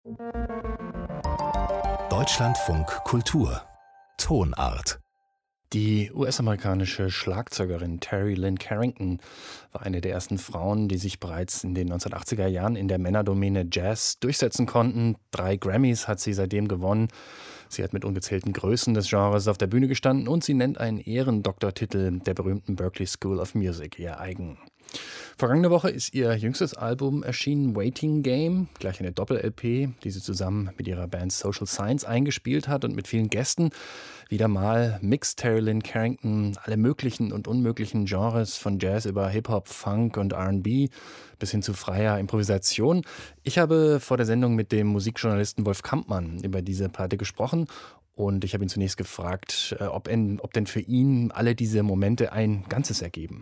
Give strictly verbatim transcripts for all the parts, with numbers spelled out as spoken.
Deutschlandfunk Kultur Tonart. Die U S-amerikanische Schlagzeugerin Terri Lyne Carrington war eine der ersten Frauen, die sich bereits in den neunzehnhundertachtziger Jahren in der Männerdomäne Jazz durchsetzen konnten. Drei Grammys hat sie seitdem gewonnen. Sie hat mit ungezählten Größen des Genres auf der Bühne gestanden und sie nennt einen Ehrendoktortitel der berühmten Berklee School of Music ihr eigen. Vergangene Woche ist ihr jüngstes Album erschienen, Waiting Game, gleich eine Doppel-L P, die sie zusammen mit ihrer Band Social Science eingespielt hat und mit vielen Gästen. Wieder mal mixt Terri Lyne Carrington alle möglichen und unmöglichen Genres, von Jazz über Hip-Hop, Funk und R und B bis hin zu freier Improvisation. Ich habe vor der Sendung mit dem Musikjournalisten Wolf Kampmann über diese Platte gesprochen. Und ich habe ihn zunächst gefragt, ob, in, ob denn für ihn alle diese Momente ein Ganzes ergeben.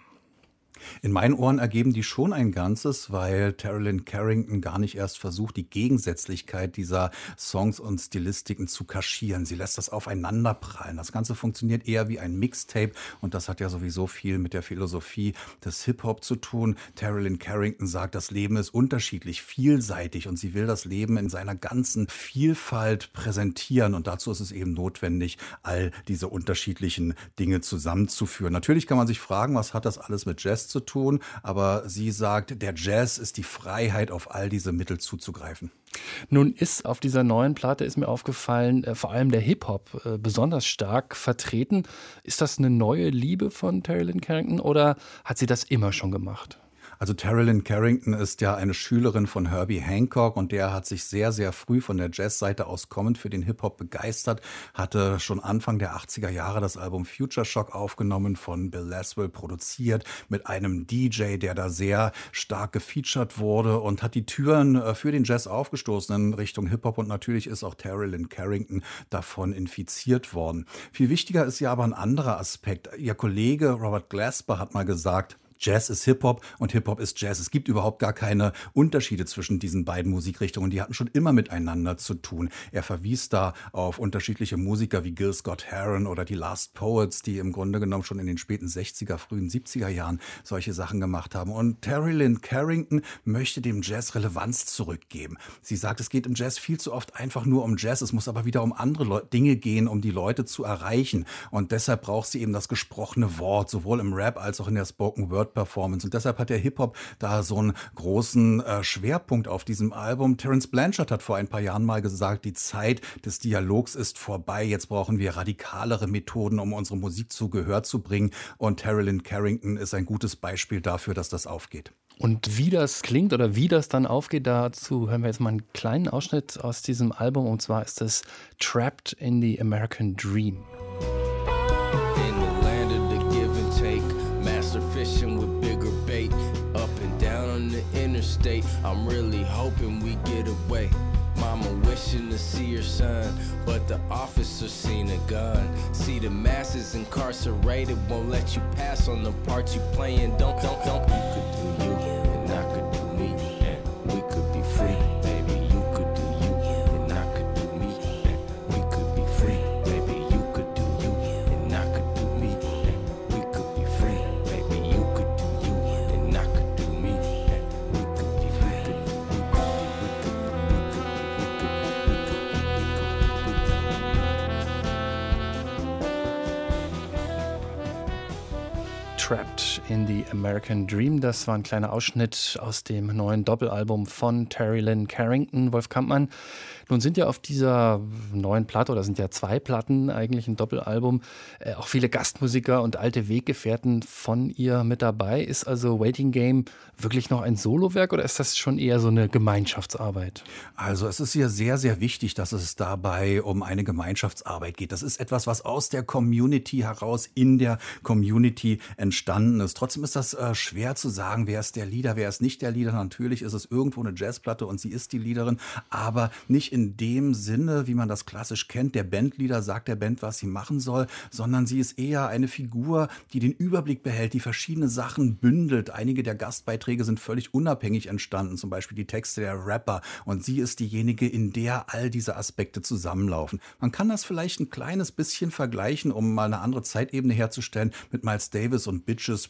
In meinen Ohren ergeben die schon ein Ganzes, weil Terri Lyne Carrington gar nicht erst versucht, die Gegensätzlichkeit dieser Songs und Stilistiken zu kaschieren. Sie lässt das aufeinanderprallen. Das Ganze funktioniert eher wie ein Mixtape und das hat ja sowieso viel mit der Philosophie des Hip-Hop zu tun. Terri Lyne Carrington sagt, das Leben ist unterschiedlich, vielseitig und sie will das Leben in seiner ganzen Vielfalt präsentieren und dazu ist es eben notwendig, all diese unterschiedlichen Dinge zusammenzuführen. Natürlich kann man sich fragen, was hat das alles mit Jazz zu tun, aber sie sagt, der Jazz ist die Freiheit, auf all diese Mittel zuzugreifen. Nun ist auf dieser neuen Platte, ist mir aufgefallen, äh, vor allem der Hip-Hop äh, besonders stark vertreten. Ist das eine neue Liebe von Terri Lyne Carrington oder hat sie das immer schon gemacht? Also Terri Lyne Carrington ist ja eine Schülerin von Herbie Hancock und der hat sich sehr, sehr früh von der Jazzseite aus kommend für den Hip-Hop begeistert, hatte schon Anfang der achtziger Jahre das Album Future Shock aufgenommen, von Bill Laswell produziert, mit einem D J, der da sehr stark gefeatured wurde und hat die Türen für den Jazz aufgestoßen in Richtung Hip-Hop und natürlich ist auch Terri Lyne Carrington davon infiziert worden. Viel wichtiger ist ja aber ein anderer Aspekt. Ihr Kollege Robert Glasper hat mal gesagt, Jazz ist Hip-Hop und Hip-Hop ist Jazz. Es gibt überhaupt gar keine Unterschiede zwischen diesen beiden Musikrichtungen. Die hatten schon immer miteinander zu tun. Er verwies da auf unterschiedliche Musiker wie Gil Scott-Heron oder die Last Poets, die im Grunde genommen schon in den späten sechziger, frühen siebziger Jahren solche Sachen gemacht haben. Und Terri Lyne Carrington möchte dem Jazz Relevanz zurückgeben. Sie sagt, es geht im Jazz viel zu oft einfach nur um Jazz. Es muss aber wieder um andere Le- Dinge gehen, um die Leute zu erreichen. Und deshalb braucht sie eben das gesprochene Wort, sowohl im Rap als auch in der Spoken Word Performance. Und deshalb hat der Hip-Hop da so einen großen äh, Schwerpunkt auf diesem Album. Terence Blanchard hat vor ein paar Jahren mal gesagt, die Zeit des Dialogs ist vorbei. Jetzt brauchen wir radikalere Methoden, um unsere Musik zu Gehör zu bringen. Und Terri Lyne Carrington ist ein gutes Beispiel dafür, dass das aufgeht. Und wie das klingt oder wie das dann aufgeht, dazu hören wir jetzt mal einen kleinen Ausschnitt aus diesem Album. Und zwar ist es Trapped in the American Dream. Fishing with bigger bait, up and down on the interstate. I'm really hoping we get away. Mama wishing to see her son, but the officer seen a gun. See the masses incarcerated, won't let you pass on the part you playing. Don't, don't, don't. You could do you, and I could do me, and we could be free. Baby, you could do you, and I could do me, and we could be free. Baby, you could do you, and I could do me, and we could be free. Trapped in the American Dream. Das war ein kleiner Ausschnitt aus dem neuen Doppelalbum von Terri Lyne Carrington. Wolf Kampmann, nun sind ja auf dieser neuen Platte, oder sind ja zwei Platten, eigentlich ein Doppelalbum, äh, auch viele Gastmusiker und alte Weggefährten von ihr mit dabei. Ist also Waiting Game wirklich noch ein Solowerk oder ist das schon eher so eine Gemeinschaftsarbeit? Also es ist ja sehr, sehr wichtig, dass es dabei um eine Gemeinschaftsarbeit geht. Das ist etwas, was aus der Community heraus in der Community entstanden ist. Trotzdem ist das äh, schwer zu sagen, wer ist der Leader, wer ist nicht der Leader. Natürlich ist es irgendwo eine Jazzplatte und sie ist die Leaderin, aber nicht in dem Sinne, wie man das klassisch kennt. Der Bandleader sagt der Band, was sie machen soll, sondern sie ist eher eine Figur, die den Überblick behält, die verschiedene Sachen bündelt. Einige der Gastbeiträge sind völlig unabhängig entstanden, zum Beispiel die Texte der Rapper. Und sie ist diejenige, in der all diese Aspekte zusammenlaufen. Man kann das vielleicht ein kleines bisschen vergleichen, um mal eine andere Zeitebene herzustellen, mit Miles Davis und Bitches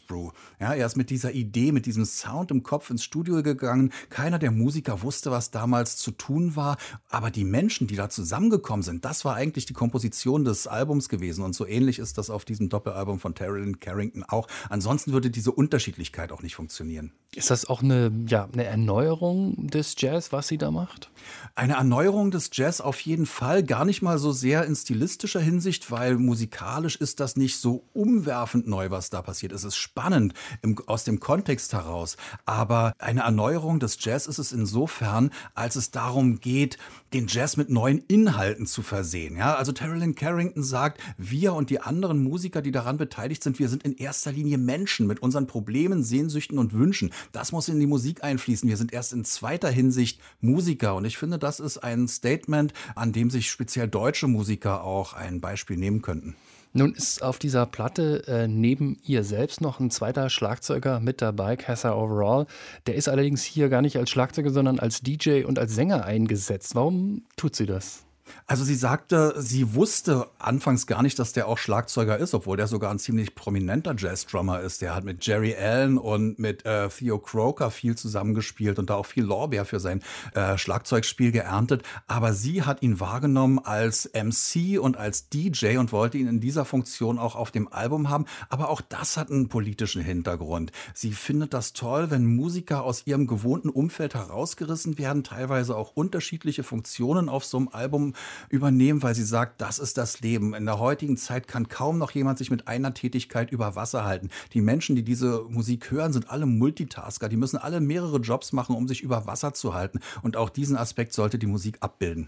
Brew. Ja, er ist mit dieser Idee, mit diesem Sound im Kopf ins Studio gegangen. Keiner der Musiker wusste, was damals zu tun war. Aber die Menschen, die da zusammengekommen sind, das war eigentlich die Komposition des Albums gewesen. Und so ähnlich ist das auf diesem Doppelalbum von Terry Lynn Carrington auch. Ansonsten würde diese Unterschiedlichkeit auch nicht funktionieren. Ist das auch eine, ja, eine Erneuerung des Jazz, was sie da macht? Eine Erneuerung des Jazz auf jeden Fall, gar nicht mal so sehr in stilistischer Hinsicht, weil musikalisch ist das nicht so umwerfend neu, was da passiert. Es ist spannend im, aus dem Kontext heraus, aber eine Erneuerung des Jazz ist es insofern, als es darum geht, den Jazz mit neuen Inhalten zu versehen. Ja, also Terry Lynn Carrington sagt, wir und die anderen Musiker, die daran beteiligt sind, wir sind in erster Linie Menschen mit unseren Problemen, Sehnsüchten und Wünschen. Das muss in die Musik einfließen. Wir sind erst in zweiter Hinsicht Musiker. Und ich finde, das ist ein Statement, an dem sich speziell deutsche Musiker auch ein Beispiel nehmen könnten. Nun ist auf dieser Platte äh, neben ihr selbst noch ein zweiter Schlagzeuger mit dabei, Kessa Overall. Der ist allerdings hier gar nicht als Schlagzeuger, sondern als D J und als Sänger eingesetzt. Warum tut sie das? Also sie sagte, sie wusste anfangs gar nicht, dass der auch Schlagzeuger ist, obwohl der sogar ein ziemlich prominenter Jazz-Drummer ist. Der hat mit Jerry Allen und mit äh, Theo Croker viel zusammengespielt und da auch viel Lorbeer für sein äh, Schlagzeugspiel geerntet. Aber sie hat ihn wahrgenommen als M C und als D J und wollte ihn in dieser Funktion auch auf dem Album haben. Aber auch das hat einen politischen Hintergrund. Sie findet das toll, wenn Musiker aus ihrem gewohnten Umfeld herausgerissen werden, teilweise auch unterschiedliche Funktionen auf so einem Album übernehmen, weil sie sagt, das ist das Leben. In der heutigen Zeit kann kaum noch jemand sich mit einer Tätigkeit über Wasser halten. Die Menschen, die diese Musik hören, sind alle Multitasker. Die müssen alle mehrere Jobs machen, um sich über Wasser zu halten. Und auch diesen Aspekt sollte die Musik abbilden.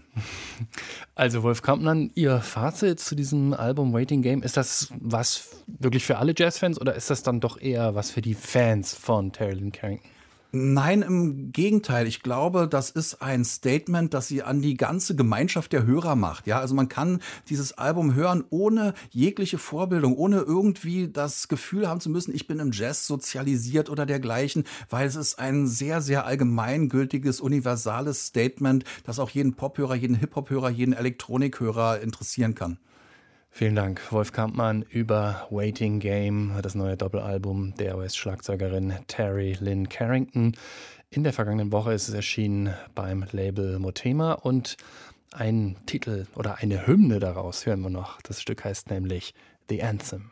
Also Wolf Kampmann, Ihr Fazit zu diesem Album Waiting Game, ist das was wirklich für alle Jazzfans oder ist das dann doch eher was für die Fans von Terry Lynn Carrington? Nein, im Gegenteil. Ich glaube, das ist ein Statement, das sie an die ganze Gemeinschaft der Hörer macht. Ja, also man kann dieses Album hören ohne jegliche Vorbildung, ohne irgendwie das Gefühl haben zu müssen, ich bin im Jazz sozialisiert oder dergleichen, weil es ist ein sehr, sehr allgemeingültiges, universales Statement, das auch jeden Pophörer, jeden Hip-Hop-Hörer, jeden Elektronikhörer interessieren kann. Vielen Dank, Wolf Kampmann, über Waiting Game, das neue Doppelalbum der U S-Schlagzeugerin Terry Lynn Carrington. In der vergangenen Woche ist es erschienen beim Label Motema und ein Titel oder eine Hymne daraus hören wir noch. Das Stück heißt nämlich The Anthem.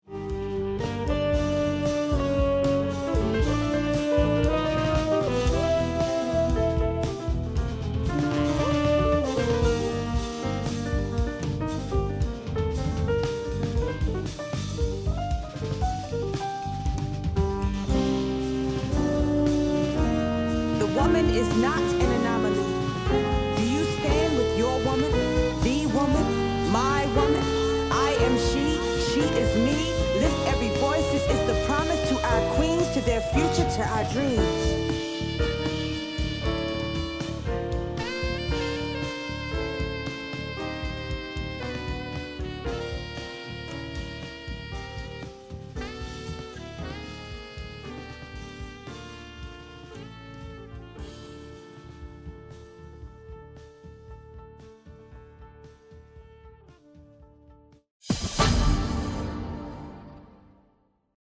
Woman is not an anomaly. Do you stand with your woman, the woman, my woman? I am she, she is me. Lift every voice. This is the promise to our queens, to their future, to our dreams.